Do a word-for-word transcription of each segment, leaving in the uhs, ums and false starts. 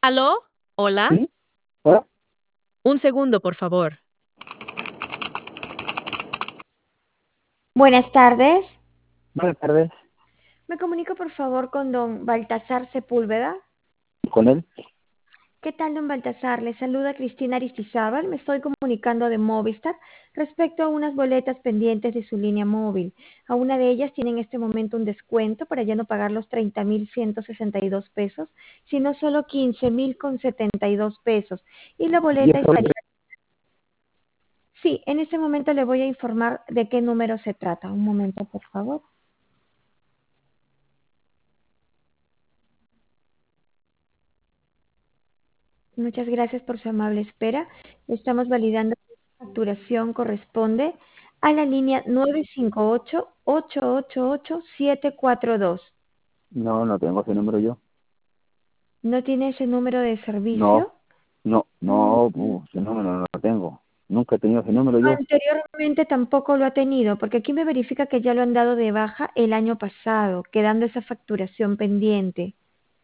¿Aló? ¿Hola? ¿Sí? ¿Hola? Un segundo, por favor. Buenas tardes. Buenas tardes. Me comunico por favor con don Baltasar Sepúlveda. ¿Con él? ¿Qué tal, don Baltasar? Le saluda Cristina Aristizábal. Me estoy comunicando de Movistar respecto a unas boletas pendientes de su línea móvil. A una de ellas tiene en este momento un descuento para ya no pagar los treinta mil ciento sesenta y dos pesos, sino solo quince mil con setenta y dos pesos. Y la ¿Y boleta esa boleta? estaría... Sí, en este momento le voy a informar de qué número se trata. Un momento, por favor. Muchas gracias por su amable espera. Estamos validando que la facturación corresponde a la línea nueve cinco ocho, ocho ocho ocho, siete cuatro dos. No, no tengo ese número yo. ¿No tiene ese número de No, servicio? no, Mm, no, uh, ese número no lo tengo. Nunca he tenido ese número yo. Anteriormente tampoco lo ha tenido, porque aquí me verifica que ya lo han dado de baja el año pasado, quedando esa facturación pendiente.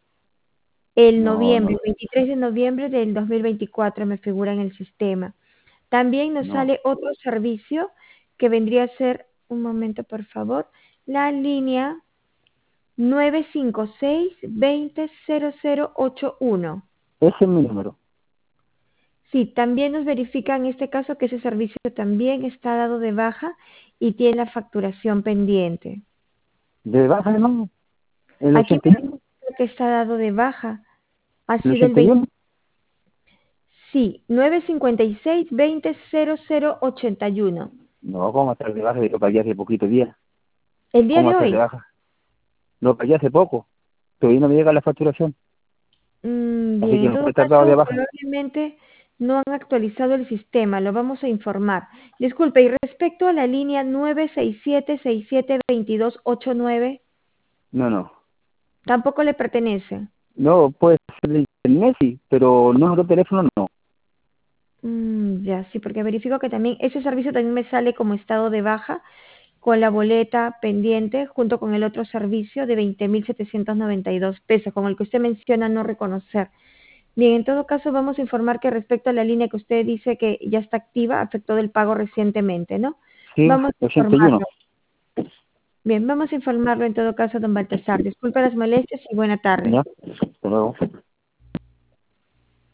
El No, noviembre, no, el veintitrés de noviembre del dos mil veinticuatro me figura en el sistema. También nos no. sale otro servicio que vendría a ser, un momento por favor, la línea nueve cinco seis, veinte, cero cero ocho uno. Ese es mi número. Sí, también nos verifica en este caso que ese servicio también está dado de baja y tiene la facturación pendiente. ¿De baja no? ¿El Aquí me ochenta y uno? verifica que está dado de baja. Ha ¿El sido el ochenta y veinte. uno? Sí, nueve cinco seis, veinte, cero cero ochenta y uno. No, ¿cómo estar de baja? Yo lo pagué hace poquito día. El día ¿Cómo de estar de hoy. baja? Lo pagué hace poco. Todavía no me llega la facturación. Mm, Así bien, que en no puede todo estar dado de caso, baja. probablemente no han actualizado el sistema, lo vamos a informar. Disculpe, y respecto a la línea nueve seis siete, seis siete dos dos ocho nueve, No, no. tampoco le pertenece. No, puede ser de internet, sí, pero número de teléfono no. Mm, ya, sí, porque verifico que también ese servicio también me sale como estado de baja con la boleta pendiente junto con el otro servicio de veinte mil setecientos noventa y dos pesos, con el que usted menciona no reconocer. Bien, en todo caso vamos a informar que respecto a la línea que usted dice que ya está activa, afectó del pago recientemente, ¿no? Sí, Vamos a ochenta y uno. informarlo. Bien, vamos a informarlo en todo caso, don Baltasar. Disculpe las molestias y buena tarde. Ya, hasta luego.